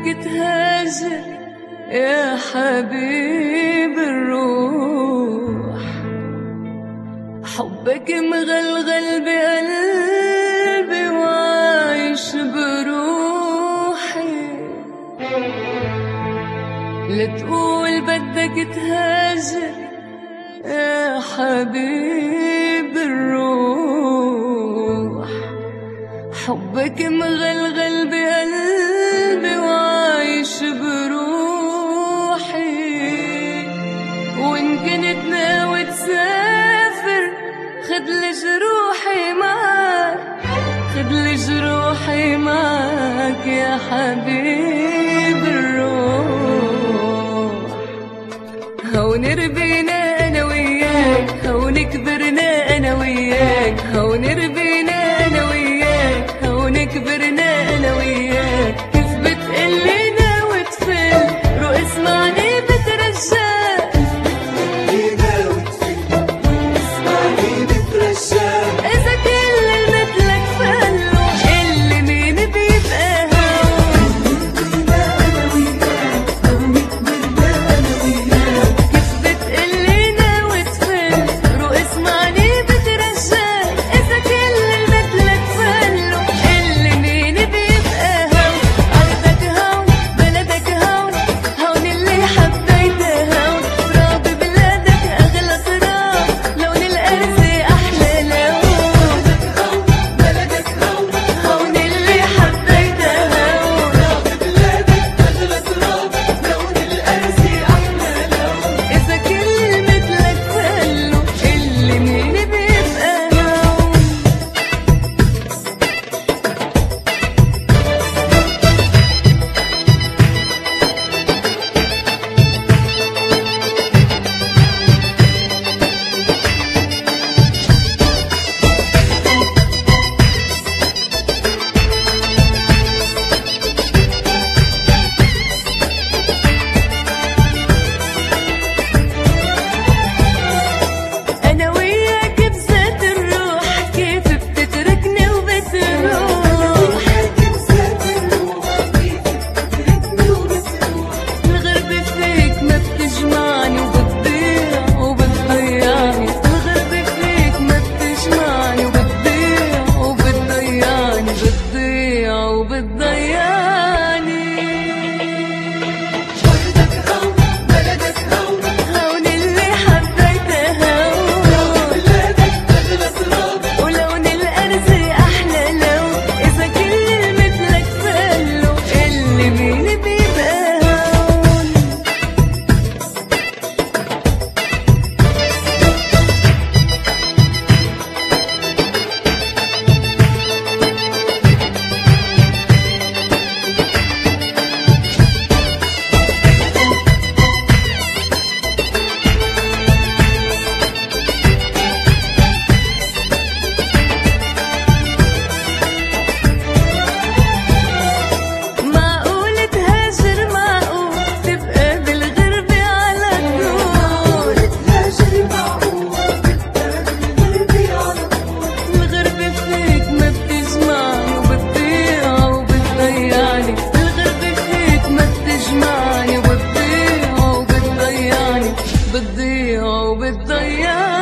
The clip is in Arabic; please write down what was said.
بدك تهاجر يا حبيب الروح، حبك مغلغل بقلبي وعايش بروحي. لتقول بدك تهاجر يا حبيب الروح، حبك مغلغل بقلبي وعايش بروحي. وإن كنت ناوي تسافر خدلي جروحي معك، خدلي جروحي معك يا حبيب الروح. هون ربينا أنا وياك، هون كبرنا أنا وياك، هون ربينا أنا وياك، هون كبرنا أنا وياك. كيف بتقلي ناوي تفل رو اسمعني بترجاك، ناوي تفل رو اسمعني بترجاك. إذا كل المثلك فلوا اللي مين بيبقى هون. أنا وياك، هون كبرنا أنا وياك. كيف بتقلي ناوي تفل رو اسمعني بترجاك، إذا كل المثلك فلوا اللي مين بيبقى هون. أرضك هون بلدك هون، هون اللي حبيته هون. تراب بلادك أغلى تراب، لون الأرز أحلى لون. بلدك هون، هون اللي حبيته هون. تراب بلادك أغلى تراب، لون الأرز أحلى لون. إذا كل مثلك فلوا اللي مين بيبقى هون. أنا وياك بذات الروح، كيف بتتركني وبتروح. الغربة فيك ما بتجمعني وبتضيع وبتضيعني، الغربة فيك ما بتجمعني وبتضيع وبتضيعني، بتضيع وبتضيعني. بلدك هون، بلدك هون، هون اللي حبيته هون، بلادك أغلى تراب. ولون الأرز أحلى لون. إذا كل مثلك فلوا اللي مين بيبقى هون. معقول تهاجر، معقول تبقى بالغربة على طول. هاجر معقول تبقى بالغربة على طول. الغربة فيك ما بتجمعني وبتضيع وبتضيعني، الغربة فيك ما بتجمعني وبتضيع وبتضيعني، بتضيع وبتضيعني.